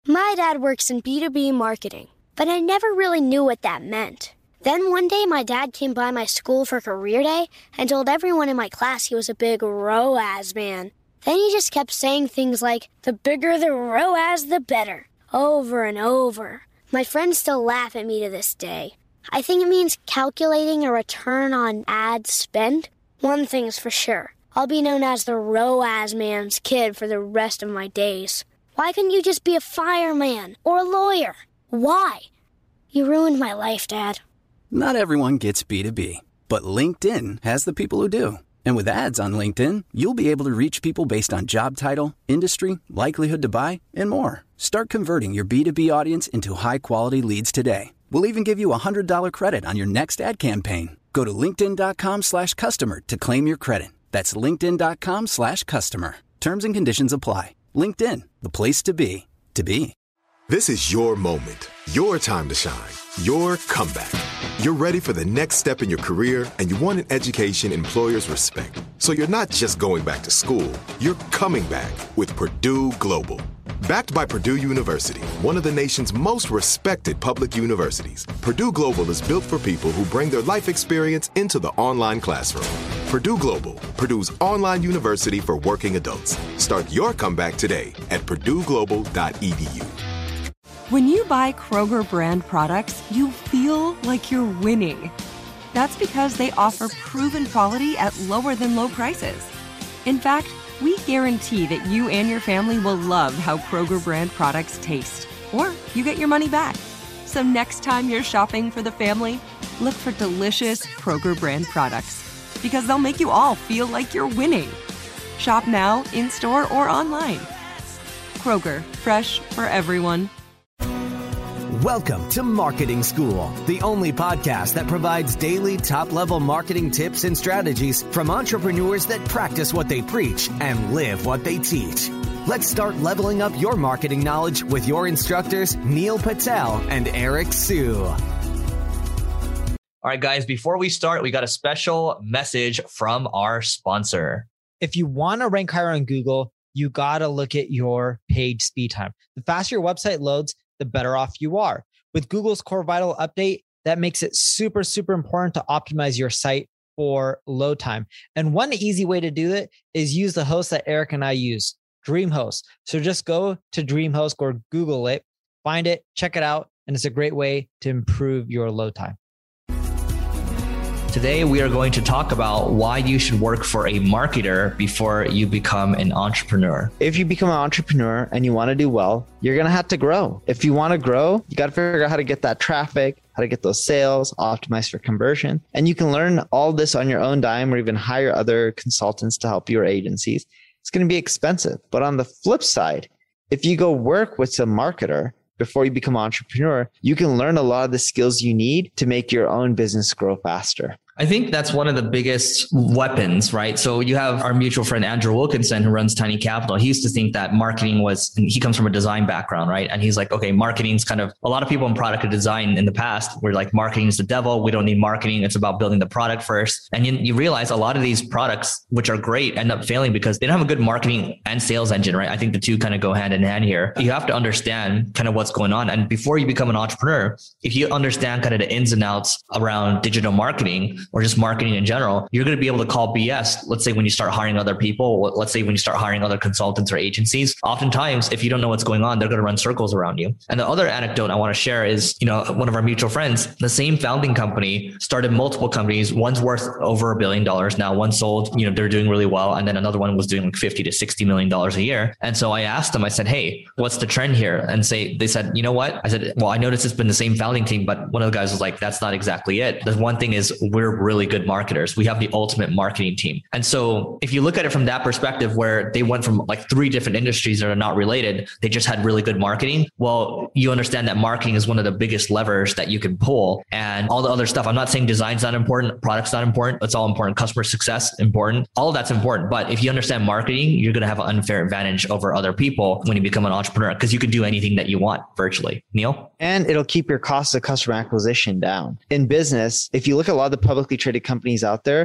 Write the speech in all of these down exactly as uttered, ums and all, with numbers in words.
My dad works in B two B marketing, but I never really knew what that meant. Then one day my dad came by my school for career day and told everyone in my class he was a big R O A S man. Then he just kept saying things like, the bigger the R O A S, the better, over and over. My friends still laugh at me to this day. I think it means calculating a return on ad spend. One thing's for sure, I'll be known as the R O A S man's kid for the rest of my days. Why couldn't you just be a fireman or a lawyer? Why? You ruined my life, Dad. Not everyone gets B two B, but LinkedIn has the people who do. And with ads on LinkedIn, you'll be able to reach people based on job title, industry, likelihood to buy, and more. Start converting your B two B audience into high-quality leads today. We'll even give you a one hundred dollars credit on your next ad campaign. Go to linkedin.com slash customer to claim your credit. That's linkedin.com slash customer. Terms and conditions apply. LinkedIn, the place to be, to be. This is your moment, your time to shine, your comeback. You're ready for the next step in your career, and you want an education employers respect. So you're not just going back to school, you're coming back with Purdue Global. Backed by Purdue University, one of the nation's most respected public universities, Purdue Global is built for people who bring their life experience into the online classroom. Purdue Global, Purdue's online university for working adults. Start your comeback today at purdue global dot e d u. When you buy Kroger brand products, you feel like you're winning. That's because they offer proven quality at lower than low prices. In fact, we guarantee that you and your family will love how Kroger brand products taste, or you get your money back. So next time you're shopping for the family, look for delicious Kroger brand products, because they'll make you all feel like you're winning. Shop now, in-store, or online. Kroger, fresh for everyone. Welcome to Marketing School, the only podcast that provides daily top-level marketing tips and strategies from entrepreneurs that practice what they preach and live what they teach. Let's start leveling up your marketing knowledge with your instructors, Neil Patel and Eric Sue. All right, guys, before we start, we got a special message from our sponsor. If you want to rank higher on Google, you got to look at your page speed time. The faster your website loads, the better off you are. With Google's Core Vital update, that makes it super, super important to optimize your site for load time. And one easy way to do it is use the host that Eric and I use, DreamHost. So just go to DreamHost or Google it, find it, check it out, and it's a great way to improve your load time. Today, we are going to talk about why you should work for a marketer before you become an entrepreneur. If you become an entrepreneur and you want to do well, you're going to have to grow. If you want to grow, you got to figure out how to get that traffic, how to get those sales, optimize for conversion. And you can learn all this on your own dime or even hire other consultants to help your agencies. It's going to be expensive. But on the flip side, if you go work with a marketer before you become an entrepreneur, you can learn a lot of the skills you need to make your own business grow faster. I think that's one of the biggest weapons, right? So you have our mutual friend, Andrew Wilkinson, who runs Tiny Capital. He used to think that marketing was, and he comes from a design background, right? And he's like, okay, marketing's kind of, a lot of people in product and design in the past were like, marketing is the devil. We don't need marketing. It's about building the product first. And you, you realize a lot of these products, which are great, end up failing because they don't have a good marketing and sales engine, right? I think the two kind of go hand in hand here. You have to understand kind of what's going on. And before you become an entrepreneur, if you understand kind of the ins and outs around digital marketing, or just marketing in general, you're going to be able to call B S. Let's say when you start hiring other people, let's say when you start hiring other consultants or agencies, oftentimes, if you don't know what's going on, they're going to run circles around you. And the other anecdote I want to share is, you know, one of our mutual friends, the same founding company started multiple companies. One's worth over a billion dollars now. One sold, you know, they're doing really well. And then another one was doing like fifty to sixty million dollars a year. And so I asked them, I said, hey, what's the trend here? And say, they said, you know what? I said, well, I noticed it's been the same founding team, but one of the guys was like, that's not exactly it. The one thing is we're really good marketers. We have the ultimate marketing team. And so if you look at it from that perspective, where they went from like three different industries that are not related, they just had really good marketing. Well, you understand that marketing is one of the biggest levers that you can pull, and all the other stuff. I'm not saying design's not important, product's not important. It's all important. Customer success, important. All of that's important. But if you understand marketing, you're going to have an unfair advantage over other people when you become an entrepreneur, because you can do anything that you want virtually. Neil? And it'll keep your cost of customer acquisition down. In business, if you look at a lot of the publicly traded companies out there,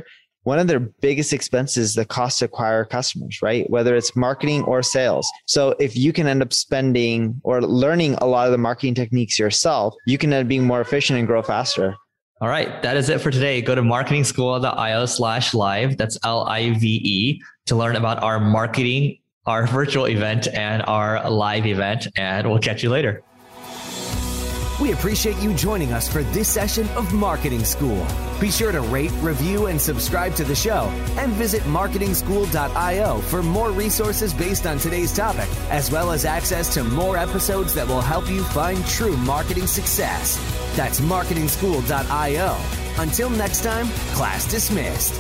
one of their biggest expenses is the cost to acquire customers, right? Whether it's marketing or sales. So if you can end up spending or learning a lot of the marketing techniques yourself, you can end up being more efficient and grow faster. All right. That is it for today. Go to marketingschool.io slash live. That's L I V E to learn about our marketing, our virtual event and our live event. And we'll catch you later. We appreciate you joining us for this session of Marketing School. Be sure to rate, review, and subscribe to the show, and visit marketing school dot io for more resources based on today's topic, as well as access to more episodes that will help you find true marketing success. That's marketing school dot io. Until next time, class dismissed.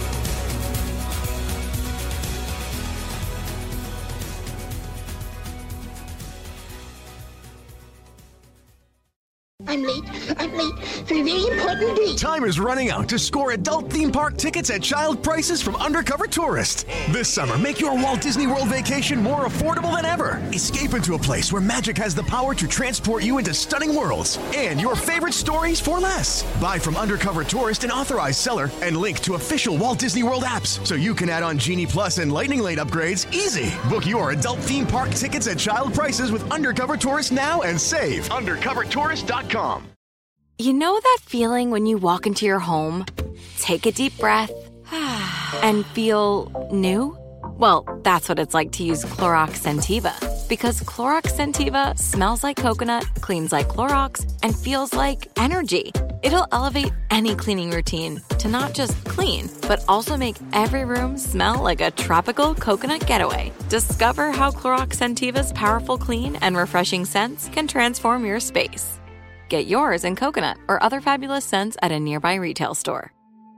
I'm late. I'm late for a very important date. Time is running out to score adult theme park tickets at child prices from Undercover Tourist. This summer, make your Walt Disney World vacation more affordable than ever. Escape into a place where magic has the power to transport you into stunning worlds and your favorite stories for less. Buy from Undercover Tourist, an authorized seller, and link to official Walt Disney World apps so you can add on Genie Plus and Lightning Lane upgrades easy. Book your adult theme park tickets at child prices with Undercover Tourist now and save. undercover tourist dot com. You know that feeling when you walk into your home, take a deep breath, and feel new? Well, that's what it's like to use Clorox Scentiva. Because Clorox Scentiva smells like coconut, cleans like Clorox, and feels like energy. It'll elevate any cleaning routine to not just clean, but also make every room smell like a tropical coconut getaway. Discover how Clorox Scentiva's powerful clean and refreshing scents can transform your space. Get yours in coconut or other fabulous scents at a nearby retail store.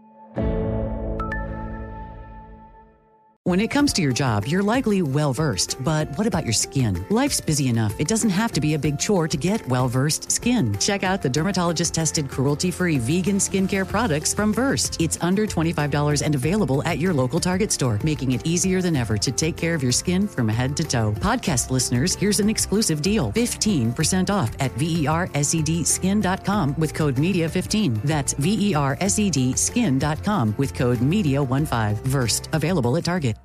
When it comes to your job, you're likely well-versed, but what about your skin? Life's busy enough. It doesn't have to be a big chore to get well-versed skin. Check out the dermatologist-tested, cruelty-free vegan skincare products from Versed. It's under twenty-five dollars and available at your local Target store, making it easier than ever to take care of your skin from head to toe. Podcast listeners, here's an exclusive deal. fifteen percent off at versed skin dot com with code media fifteen. That's versed skin dot com with code media fifteen. Versed, available at Target.